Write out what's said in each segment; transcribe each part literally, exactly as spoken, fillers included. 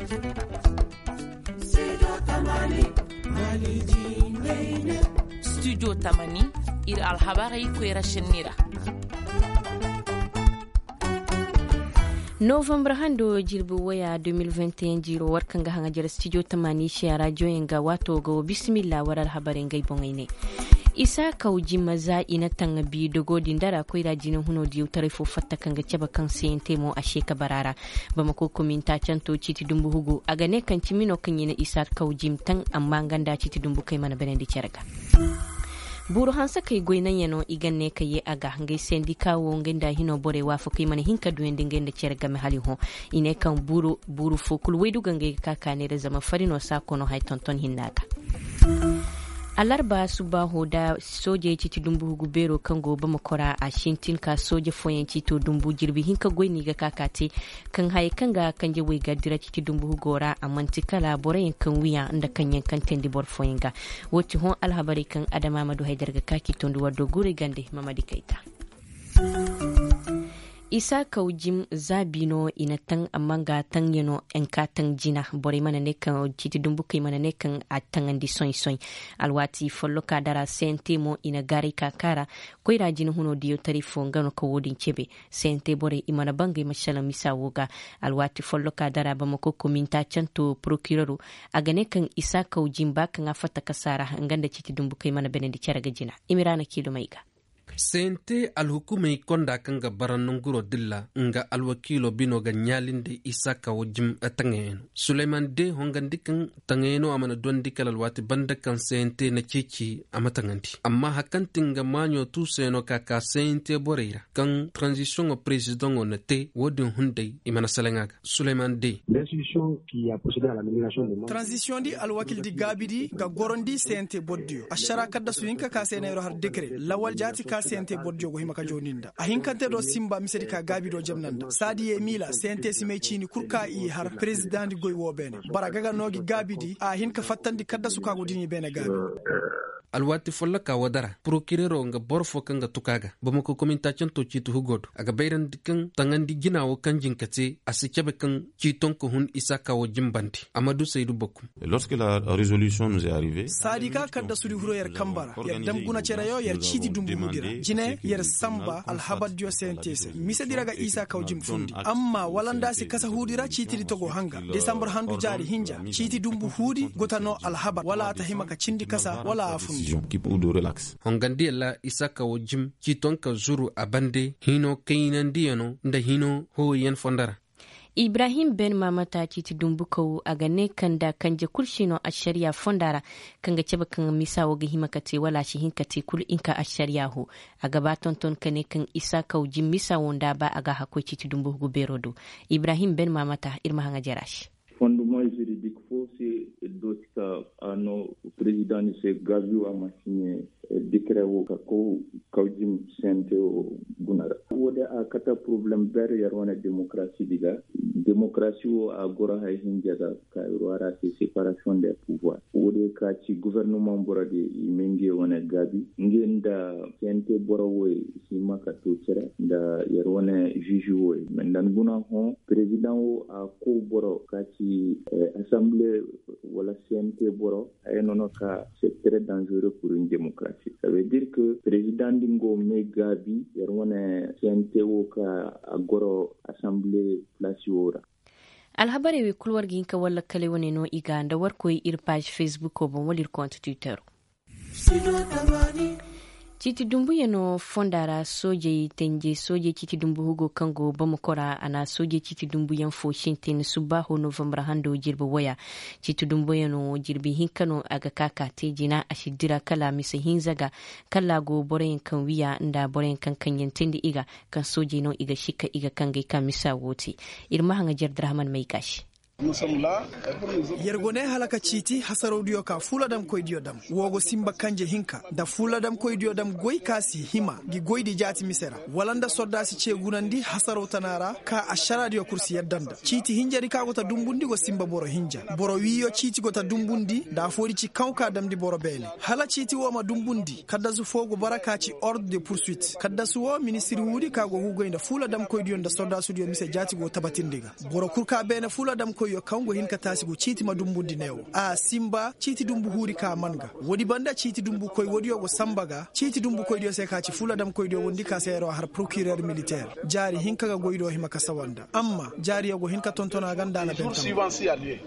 Studio Tamani ir alhabari kwera shenira. November hando jirbi waya twenty twenty-one jiro warkanga hanga jira studio Tamani shi radio yenga wato go bismillah waral habarin gai bongaine. Isa kauji maza ina tanga bi dogo dindara ko ira jinin huno diu tarifo fatta kanga ceba kan sente mo a sheka barara bama ko kominta canto citi dumbu hugo aga ne kan cimino kan yina isa kauji tan amma ganda citi dumbu kai mana benendi cerga buru hansa kai goinan yano igan ne kai aga ngai sendi kawo ngenda hino bore wa fo kai mana hinka duende ngenda cerga me hali ho ine kan buru buru fo kul wedu gangai kaka ne da zama farino sa kono hay tonton hinnaga alarba subaho da soje citi dumbu gubero kan gobe makora a shintin ka soje foyen cito dumbu jirbi hinka goini ga kakate kan haye kan ga kan je wai gadira citi dumbu gora a mantikala borayin kan wiya inda kan yankan tendi bor foyen ga woti hon alhabari kan adama madu haidar ga kaki tondu waddo gure gande mamadi kaita isa kaujim zabino ina tan amma ga tan yano en ka tan jina bore mana ne kan citi dumbu kai mana ne kan a tangandi soy soy alwati follo ka dara sente mo ina gari kakara ko ira jina huno diyo tarifo ngano ko wodin cebe sente bore imana bangai mashala misa woga alwati follo ka dara ba mako kominta canto procureur aga ne kan isa kaujim ba kan afata kasara nganda citi dumbu kai mana benendi caraga jina imirana kilo maiga sente alhukumai konda kan ga barannon guro dilla nga alwakilo bino ga nyalinde isaka wajim atangeno Suleiman de hongandikan tangeno amana dondi kala alwati banda kan sente na cici amatanganti amma hakantin ga manyo tu seno kaka sente boreira kan transition au président on te wodin hundai imana salenga Suleiman de l'institution qui a procédé à la nomination de transition di alwakil di gabidi ga gorondi sente boddio ashara kadda suinka ka senero har décret lawal jati ka sente bodjo go himaka joninda a hinkante do simba misedi ka gabi do jamnanda sadi e mila sente sime chini kurka i har president goy wo bene baragaga nogi gabidi a hinka fattandi kadda suka go dini bene gabi alwati folla ka wadara procureur nga borfo kanga tukaga bamako communication to citu hugodo aga bayran dikan tangandi ginawo kanjin kate asikebe kan citon ko hun isaka wo jimbandi amadou seydou bokum lorsque la résolution nous est arrivée sadika kadda sudi huro yer kambara yer damguna cerayo yer citi dumbu hudira jine yer samba alhabad dio sentese misediraga isa kawjim fundi amma walanda si kasa hudira citi togo hanga december handu jari hinja citi dumbu hudi gotano alhabad wala ta himaka cindi kasa wala afu qui pour de relax hongandi la isaka wajim citon ka zuru abande hino kainandiano nda hino ho yen fondara Ibrahim Ben Mamata citi dumbuko aga ne kanda kanje kulshino a shari'a fondara kanga ceba kan misawo ga himakate wala shi hinkate kul inka a shari'a ho aga baton ton kane kan isa kauji misawo nda ba aga hako citi dumbuko berodo Ibrahim Ben Mamata irma hanga jarash fondement juridique faux c'est d'autres à nos présidents c'est Gabi a signé décret wo ko kawjim sente o gunara wode a kata problem ber yar wana démocratie diga démocratie o a gora hay hinjada ka wara c'est séparation des pouvoirs wode ka ci gouvernement borade mengi wana Gabi ngenda sente borowo si maka to cera da yar wana juge wo men dan guna ho président o a ko boro ka ci eh, assemblée wala sente boro ay nono ka c'est très dangereux pour une démocratie. Ça veut dire que président Dingo Megabi yerwane senteo ka agoro assemblée plasiora alhabari we kulwar ginka wala kale wone no iganda war koy ir page Facebook ko bon walir compte Twitter Citi dumbu yano fondara soje tenje soje citi dumbu hugo kango bamukora ana soje citi dumbu yan fo shintin subaho novembra hando jirbo waya citi dumbu yano jirbi hinkano aga kaka tejina ashidira kala misa hinzaga kala go boren kan wiya nda boren kan kanyen tendi iga kan soje no iga shika iga kange kan misa woti irma hanga jardrahman mai kashi yergone halaka citi hasaro diyo ka fuladam koy diyo dam wogo simba kanje hinka da fuladam koy diyo dam goy kasi hima gi goydi jati misera walanda soddasi cegunandi hasaro tanara ka ashara diyo kursi yaddanda citi hinjari ka gota dumbundi go simba boro hinja boro wiyo citi gota dumbundi da fori ci kawka damdi boro bele hala citi woma dumbundi kadda su fogo baraka ci ordre de poursuite kadda su wo ministre wudi ka go hugo inda fuladam koy diyo da soddasu diyo mise jati go tabatindiga boro kurka bene fuladam koy koyo kango hinka tasigo citi madumbu dinewo a simba citi dumbu huri ka manga wodi banda citi dumbu koy wodi yogo sambaga citi dumbu koy dio se ka ci fuladam koy dio wondi ka sero har procureur militaire jari hinka ga goydo hima ka sawanda amma jari yogo hinka tontona ganda na bentam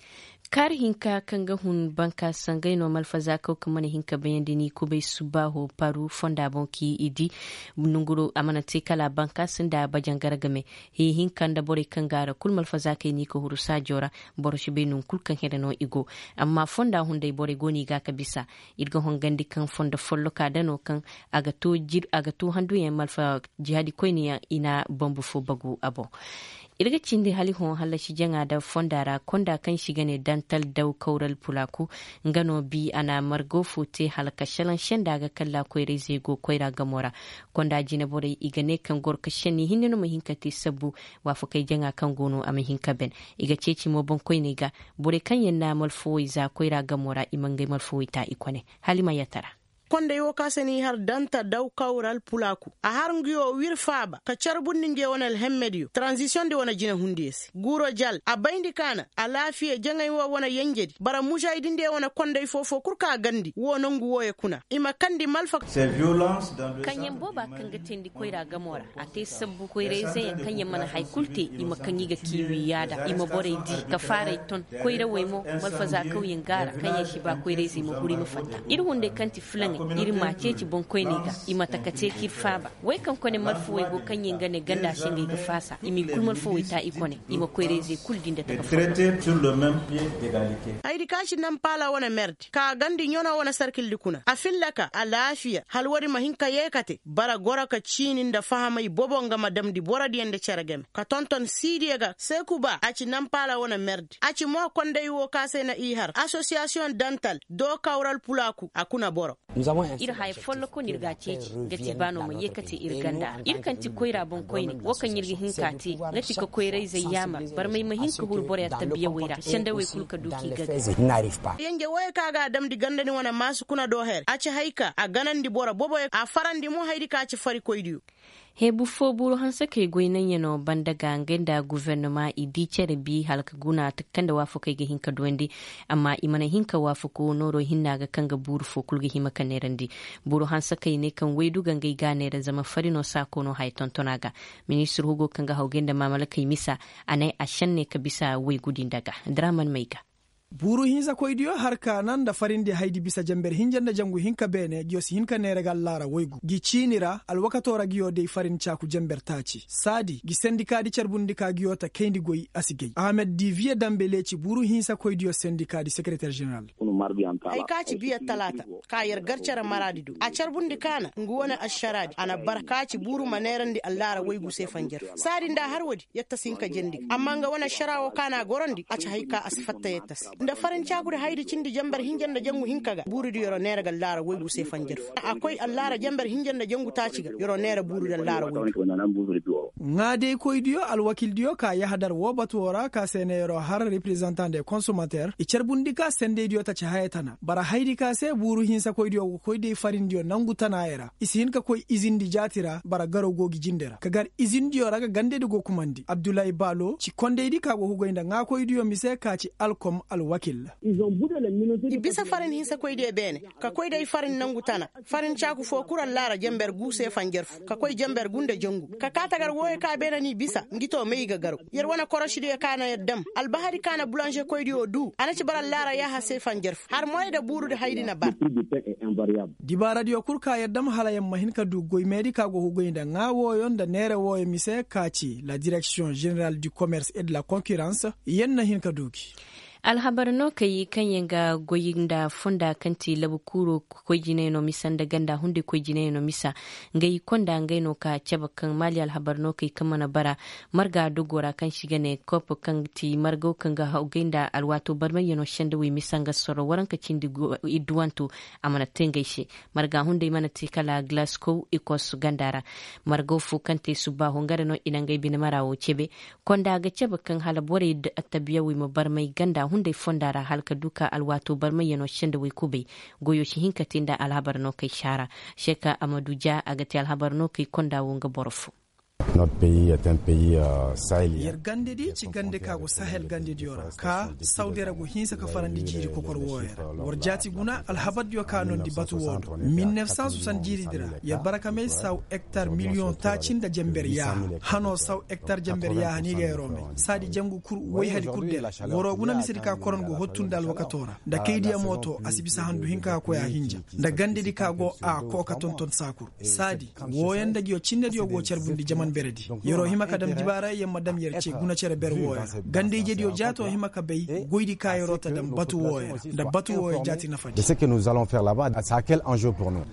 kar hinka kanga hun banka sangai no malfaza ko kuma ne hinka bayan dini ko bai subaho paru fonda bonki idi nunguru amana te kala banka sanda bajan garagame he hinka da bore kangara kul malfaza kai ni ko hurusa jora boro shi bai nun kul kan hedano igo amma fonda hun dai bore goni ga kabisa idgo hon gandi kan fonda follo ka dano kan aga to jir aga to handu ya malfa jihadi koyni ina bombu fo bagu abo irga cindi hali hon hala shi janga da fondara konda kan shiga ne dantal dau kaural pulaku ngano bi ana margo fote halaka shalan shenda ga kalla koire zego koira gamora konda jina bore igane kan gorka sheni hinno mo hinkati sabu wa fa kai janga kan gono am hinka ben iga ceci mo bon koyne ga bore kan yanna malfo iza koira gamora imangai malfo ita ikone halima yatara konde yo kasani har danta daw kawral pulaku a har ngiyo wir faba ka charbunni nge wonal hemmedio transition de wona jina hundiesi guro jal a bayndi kana a lafiye jangay wo wona yenjedi bara mujahidin de wona konde fofo kurka gandi wono ngu woye kuna ima kandi malfa c'est violence dans le kanyen boba kanga tendi koira gamora ate sabbu koire zay kanyen mana haykulte ima kanyiga kiwi yada ima bore di ka fare ton koira wemo malfa za kauyen gara kanyen shi ba koire zai mu huri mu fanta irin hunde kanti flange irin mace ci bon koy ne ga ima takace kir faba wai kan kone marfu wai go kan yin gane ganda shin ga fasa imi kul marfu wai ta ikone ima koy reze kul din da taka traité sur le même pied d'égalité ai di kashi nan pala wana merdi ka gandi nyona wana sarkil dikuna afillaka a lafiya halwari mahinka yekate bara gora ka cinin da fahamai bobonga madam di bora di ende ceragem ka tonton sidiega sekuba aci nan pala wana merdi aci mo konde wo kase na ihar association dental do kaural pulaku akuna boro ir hay follo ko nirga ceci gati bano mo yekati irganda ir kanti koira bon koyni wokan yirgi hinkati ngati ko koirai zayyama bar mai mahinka hul bore tabiya weira shanda we kulka duki gaga yenge waye kaga dam di gandani wana masu kuna do her aci haika a ganandi bora bobo a farandi mo haydi ka ci fari koydiu hebu fo buru hansa kai goinan yano banda gangen da gouvernement idi cere bi halka guna takkan da wafu kai ga hinka duwandi amma imana hinka wafu ko noro hinna ga kanga buru fo kulga hima kanerandi buru hansa kai ne kan waidu gangai gane da zama farino sako no haiton tonaga ministru hugo kanga haugen da mamala kai misa anai ashanne ka bisa wai gudin daga draman maiga buru hinza koydiyo harka nan da farin da haidi bisa jamber hinjan da jangu hinka bene giyosi hinka neregal lara woygu gi cinira alwakatora giyo de farin chaku jamber taci sadi gi sendika di charbundika giyota kendi goyi asigey ahmed divie dambeleci buru hinza koydiyo sendika di secrétaire général ai kaci biya talata ka yar garcara maradidu a charbundika na nguwana asharadi ana barkaci buru manerandi allara woygu se fanjer sadi nda harwadi yatta sinka jendi amma nga wana sharawo kana gorondi aca haika asfatta yettas da farin cakuri haidi cindi jambar hinjan da jangu hinkaga buru di yoro nera gal lara woygu se fanjer akwai allara jambar hinjan da jangu taciga yoro nera buru da lara woygu ngade koydiyo alwakil diyo ka yahadar wobatu wora ka senero har representant des consommateurs e cerbundika sende diyo ta hayatana bara haidi ka se buru hinsa koydiyo koyde farin diyo nangu tanayera isi hinka koy izindi jatira bara garo gogi jindera kagar izindi yo raga gande de go kumandi abdoulaye balo ci konde di ka go hugoinda nga koydiyo mise ka ci alcom al wakil bisa farin hinsa koy de bene ka koy de farin nangutana farin chaku fo kuran lara jamber guse fanjer ka koy jamber gunde jongu ka katagar woy ka bena ni bisa ngito meiga garo yer wana koroshi de kana yaddam albahari kana boulanger koy de du anaci baral lara ya hase fanjer har moy da buru de haydina bar diba radio kurka yaddam halayam mahin ka du goy medica go hugoynda ngawo yonda nere woy mise kaci la direction générale du commerce et de la concurrence yenna hin ka duki alhabarno kai kan yanga goyinda funda kanti labukuro ko jineno misan da ganda hunde ko jineno misa ngai konda ngai no ka ceba kan mali alhabarno kai kamana bara marga dogora kan shiga ne kopo kan ti margo kan ga hauginda alwato barman yano shanda wi misanga soro waran ka cindi idwanto amana tengaishe marga hunde mana ti kala Glasgow ikos gandara margo fu kanti suba hongara no inangai bin marawo cebe konda ga ceba kan halabore da tabiya wi mabarmai ganda hunde fondara halka duka alwato barmai yano shanda wai kube goyo shi hinkatin da alhabar no kai shara sheka amaduja agati alhabar no kai konda wonga borfu Notre pays est un pays uh, sahélien. Yer gande di ci gande ka go Sahel gande diora ka Saudi Arabia hinsa ka farandi jiri ko kor woyera war jati guna al habad yo ka non di batu wodo mille neuf cent soixante jiri dira yer baraka me saw hectare million ta cinda jember ya hano saw hectare jember ya hani ga rome sadi jangu kur woy hadi kurde woro guna misiri ka koron go hottundal wakatora da kaydi moto asibisa handu hinka ko ya hinja da gande di ka go a ko ka ton ton sakur sadi woyanda yo cinne yo go cerbundi jaman beredi yoro himaka dam dibara ye madam yerce guna cere ber woya gande jedi o jato himaka bey goydi kay rota dam batu woya da batu woya jati nafaji. De ce que nous allons faire là-bas, ça a quel enjeu pour nous?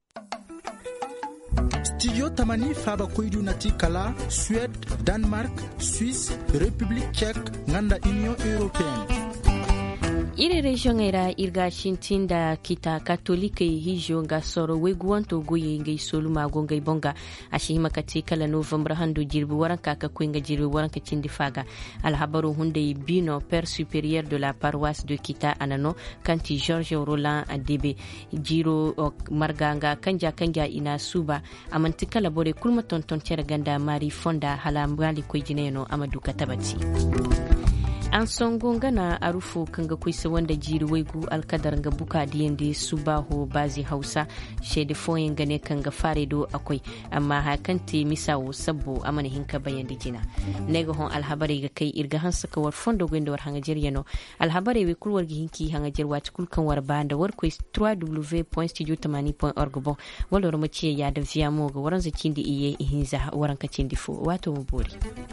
Studio Tamani Faba Koidu Nati Kala, Suède, Danemark, Suisse, République tchèque, Nganda Union européenne. Ire region era irga shintin da kita katolika hijo nga soro weguanto goye ngai soluma gongai bonga ashi makati kala november handu jirbu waranka ka kuinga jirbu waranka cindi faga al habaru hunde bino père supérieur de la paroisse de Kita Anano kanti George Roland Adebe jiro marganga kanja kanja ina suba amantika labore kulma tonton cere ganda mari fonda halamgali koyjineno amadu katabati. An songo ngana arufu kanga kuisa wanda jiri waigu alkadar nga buka diyende subaho bazi hausa shede foyin gane kanga faredo akwai amma hakanti misawo sabbo amana hinka bayan dijina nego hon alhabare ga kai irga hansa ka war fondo gwendo war hanga jeriyano alhabare we kulwar gi hinki hanga jerwa kulkan war banda war ko w w w point studio tamani point org bo wala ro maciye ya da via mo ga waran zakindi iye hinza waran ka cindi fo wato mo bori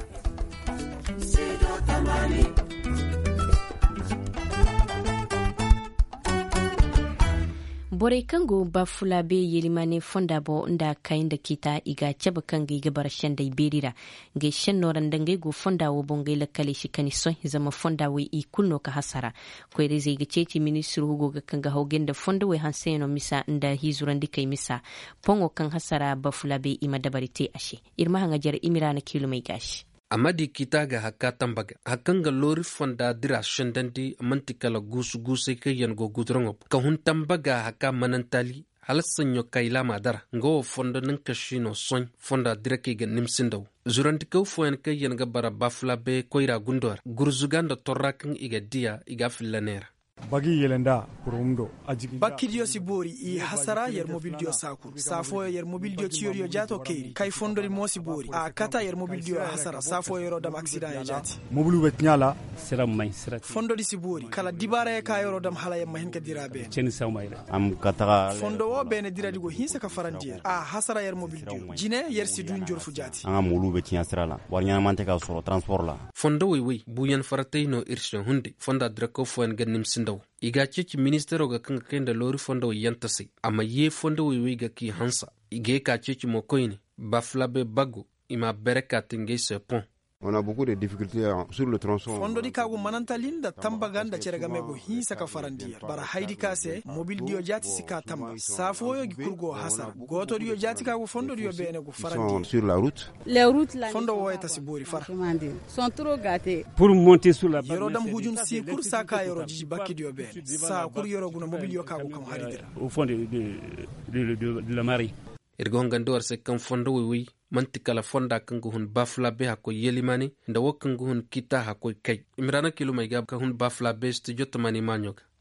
Bore kango ba fulabe yelimane fonda bo nda kainda kita iga chaba kangi iga barashan da iberira nge shan noran dange go fonda wo bonge la kale shi kaniso zama fonda we i kulno ka hasara ko reze iga ceci ministru hugo ga kanga hogen da fonda we hanseno misa nda hizuran dikai misa pongo kan hasara ba fulabe ima dabarite ashe irma hanga jar imirana kilo mai gashi. Amadi kita ga haka tambaga hakan ga lori fonda dira shandandi mantikala gusu guse ke yan go gudrongo ka hun tambaga haka manantali halassanyo kaila madara ngo fonda nan kashino son fonda dira ke ga nimsindaw zuranti ka foyan ke yan ga bara bafla be koira gundor gurzuganda torrakan iga dia iga filanera bagi yelenda kurumdo ajigi bakkidio sibori i hasara yer mobildio sakur safo yer mobildio ciyorio jato keiri kay fondori mo sibori a kata yer mobildio hasara safo yero dam accident ya jati mobulu betnyala seram may serat fondori sibori kala dibara e ka yero dam hala yam hin ka dirabe chen sawmayra am kata fondo wo bene diradi go hinsa ka farandier a hasara yer mobildio jine yer sidun jorfu jati anga mobulu betnya srala warnya mante ka soro transport la fondo we we buyan faratayno irshe hunde fonda drako foen gannim sindaw iga ceci ministero ga kanga kenda lori fondo yantasi amma ye fondo we ga ki hansa ige ka ceci mo koyni baflabe bago ima bereka tinge se pont. On a beaucoup de difficultés sur le tronçon. Fondo di kago manantalinda tambaganda ceregamego hinsa ka farandier bara haidi kase mobil dio jati sika tamba safoyo gikurgo hasa goto dio jati kago fondo dio bene go farandier sur la route. Les routes là fondo woyta sibori far sont trop gâtés pour monter sur la yoro dam hujum si pour saka yoro jiji bakki dio bene sa kur yoro guna mobil dio kago kam haridira au fond de de de, de, de la mari irgo ngandor se kan fondo wi mantikala fonda kangu hun bafla be hako yelimani nda wakangu hun kita hako kai imrana kilo mai gab ka hun bafla be stu jotomani manyoka